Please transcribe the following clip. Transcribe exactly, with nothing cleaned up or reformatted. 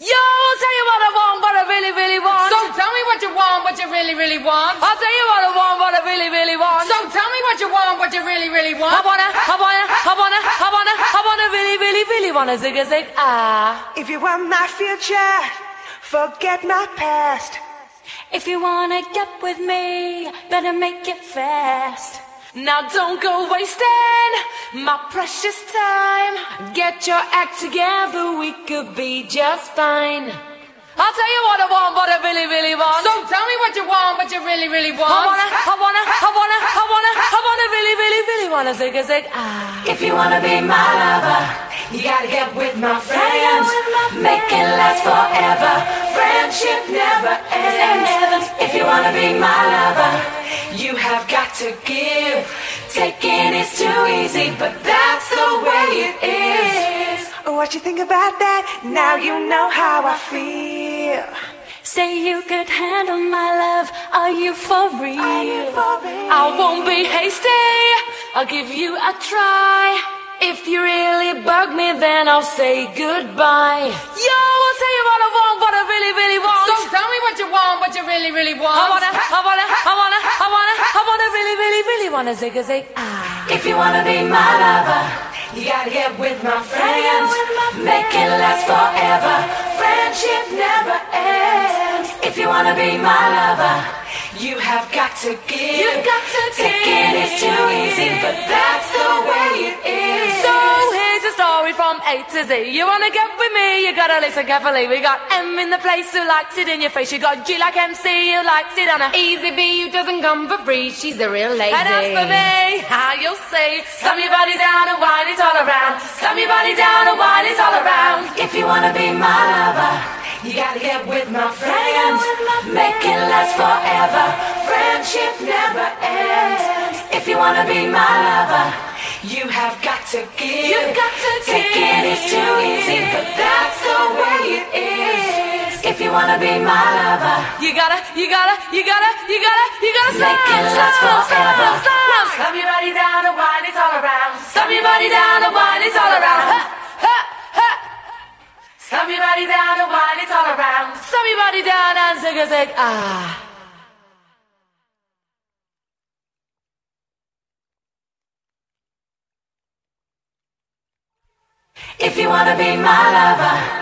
Yo, I'll tell you what I want, what I really, really want. So tell me what you want, what you really, really want. I'll tell you what I want, what I really, really want. So tell me what you want, what you really, really want. I wanna, I wanna, I wanna, I wanna, I wanna really, really, really wanna zig a zig ah. If you want my future, forget my past. If you wanna get with me, better make it fast. Now don't go wasting my precious time. Get your act together, we could be just fine. I'll tell you what I want, what I really, really want. So tell me what you want, what you really, really want. I wanna, I wanna, I wanna, I wanna, I wanna really, really, really wanna zig a zig ah. If you wanna be my lover, you gotta get with my friends. Make it last forever. Friendship never ends. If you wanna be my lover, you have got to give. Taking is too easy, but that's the way it is. What you think about that? Now you know how I feel. Say you could handle my love, are you for real? Are you for real? I won't be hasty, I'll give you a try. If you really bug me, then I'll say goodbye. Yo, I'll tell you what I want, what I really, really want. So tell me what you want, what you really, really want. I wanna, I wanna, I wanna, I wanna, I wanna really, really, really wanna zig a zig ah. If you wanna be my lover, you gotta get with my friends. Make it last forever. Friendship never ends. If you wanna be my lover, you have got to give. You've got to Taking is too easy, but that's the way it is. So here's a story from A to Z. You wanna get with me, you gotta listen carefully. We got M in the place who likes it in your face. You got G like M C who likes it on a Easy B who doesn't come for free, she's a real lady. And as for me, how you'll see, slam your body down and wine it all around. Slam your body down and wine it all around. If you wanna be my lover, you gotta get with my friends. Make it last forever. Friendship never ends. If you wanna be my lover, you have got to give. You've got to Taking is too easy, but that's the way it is. If you wanna be my lover, You gotta, you gotta, you gotta, you gotta, you gotta slam, Make it last slam, forever. slam, slam. Slam your body down and wine it all around. Slam your body down and wine it all around. Ha, ha, ha. Slam your body down and wine it all around. Slam your body down and zig a zig ah. if you wanna be my lover.